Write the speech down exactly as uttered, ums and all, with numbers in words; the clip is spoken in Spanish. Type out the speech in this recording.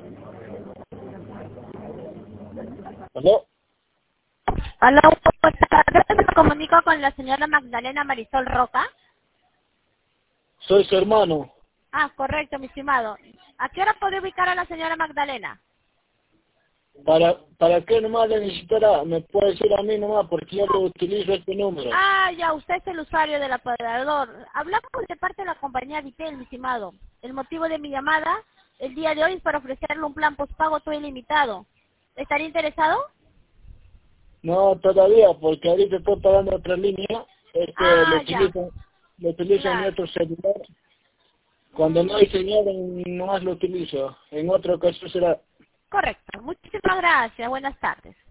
¿Aló? Hola, buenas tardes. Me comunico con la señora Magdalena Marisol Roca. Soy su hermano. Ah, correcto, mi estimado. ¿A qué hora puede ubicar a la señora Magdalena? ¿Para, para qué nomás le necesitará? Me puede decir a mí nomás, porque yo lo utilizo este número. Ah, ya, usted es el usuario del apoderador. Hablamos de parte de la compañía Vitel, mi estimado. El motivo de mi llamada el día de hoy es para ofrecerle un plan postpago todo ilimitado. ¿Estaría interesado? No, todavía, porque ahorita estoy pagando otra línea. Este, lo Ah, ya, utilizo, lo utilizo en mi claro. otro celular. Cuando no Mm, hay señal, nomás lo utilizo. En otra ocasión será. correcto. Muchísimas gracias. Buenas tardes.